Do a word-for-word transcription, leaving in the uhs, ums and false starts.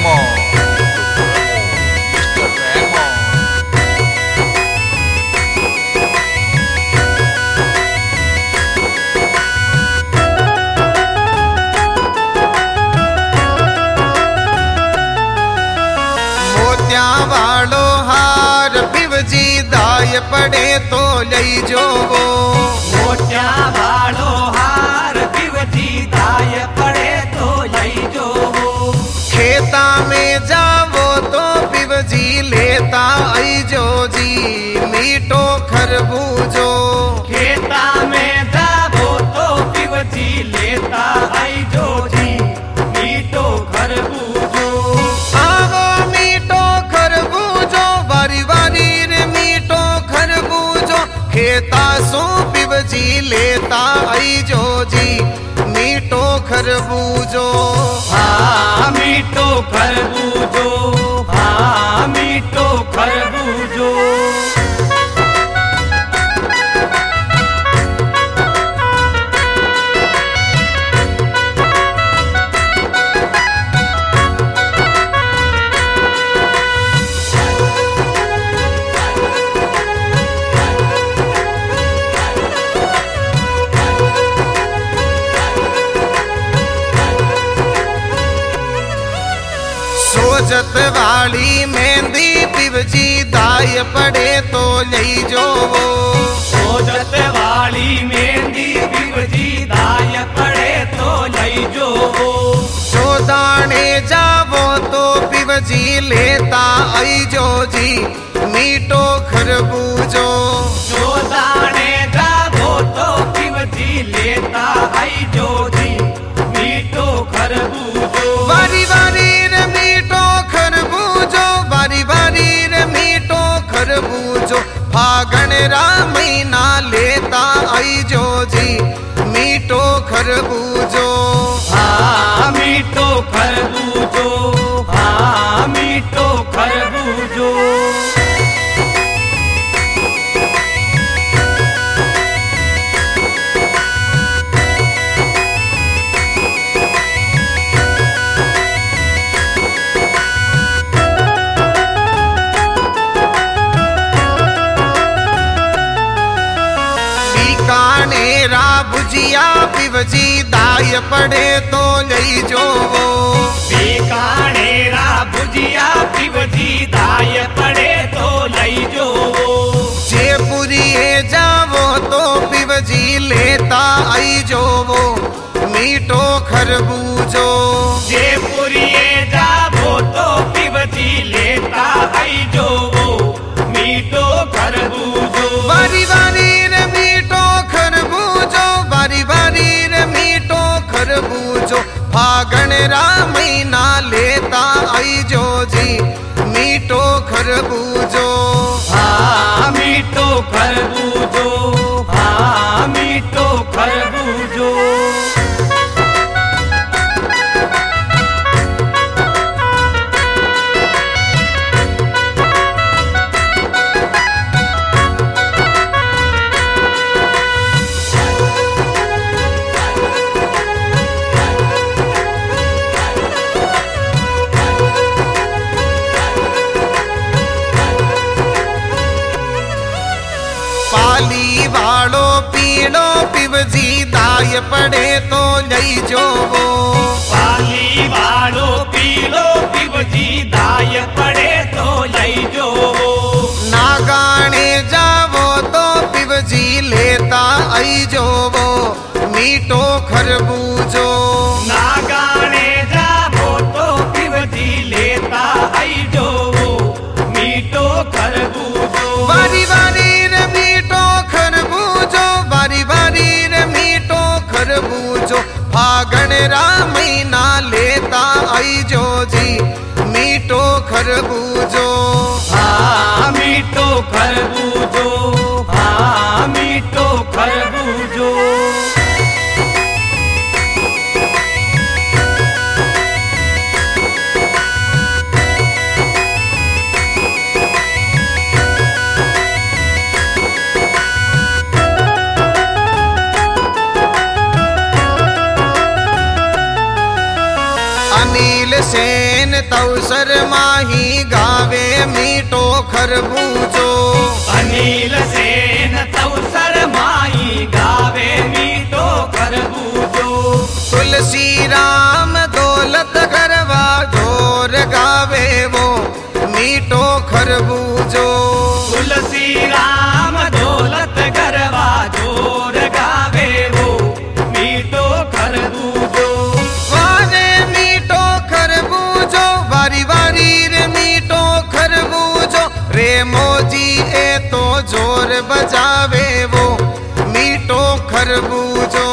वालो हार पिवजी दाय पड़े तो लई जो वो मोटिया वालो हार पिवजी दाय पड़े तो लई जो वो खेता में जावो तो पिवजी लेता आई जो जी मीठो खरबूजो खेता में जावो तो पिवजी लेता आई जो जी मीठो खरबूजो आवो मीठो खरबूजो बारी बारी रे मीठो खरबूजो खेता सो पिवजी लेता आई जो जी मीठो खरबूजो हाँ मीठो खरबूजो हाँ मीठो खरबूजो सोजत वाली मेहंदी पिवजी दाय पड़े तो लई जो वो सोजत वाली मेहंदी पिवजी दाय पड़े तो लई जो वो चौदाने जावो तो पिवजी लेता आई जो जी मीठो खरबूजो चौदाने जावो तो पिवजी लेता आई जो जी मीठो खरबूजो बारी बारी रे मीठो खरबूजो बारी बारी रे मीठो खरबूजो फागण रा महीना लेता आई जो जी मीठो खरबूजो हाँ मीठो खरबूजो हाँ मीठो खरबूजो बीकानेरा भुजिया पिवजी दाय पड़े तो लई जो वो बीकानेरा भुजिया पिवजी दाय पड़े तो लई जो वो जयपुरी जावो तो पिवजी लेता आई जो वो मीठो खरबूजो जयपुरी जावो तो पिवजी लेता आई जो वो मीठो खरबूजो बारी बारी रे मीठो खरबूजो बारी बारी रे मीठो खरबूजो फागण रा महीना लेता आई जो जी मीठो खरबूजो हाँ मीठो खरबूजो हाँ मीठो खरबूजो पाली वालो पीड़ो पिवजी दाय पड़े तो लई जो वो पाली वालो पीलो पिवजी दाय पड़े तो लई जो वो नागाने जावो तो पिवजी लेता आई जो वो मीठो खरबूजो नागाने जावो तो पिवजी लेता आई जो वो मीठो खरबूजो बारी बारी रे मीठो खरबूजो बारी बारी रे मीठो खरबूजो फागण रा महीना लेता आई जो जी मीठो खरबूजो हाँ मीठो खरबूजो हाँ मीठो खरबूजो अनिल सेन सेन तवसर माही गावे मीठो खरबूजो। अनिल सेन तवसर माही गावे मीठो खरबूजो। तुलसी राम दौलत गरवा जोर गावे वो मीठो खरबूजो। तुलसी राम दौलत गरवा जोर गावे वो मीठो खरबूजो। वारे मीठो खरबूजो वारी वारी रे मीठो खरबूजो रे मोजी ए तो जोर बजावे वो मीठो खरबूजो।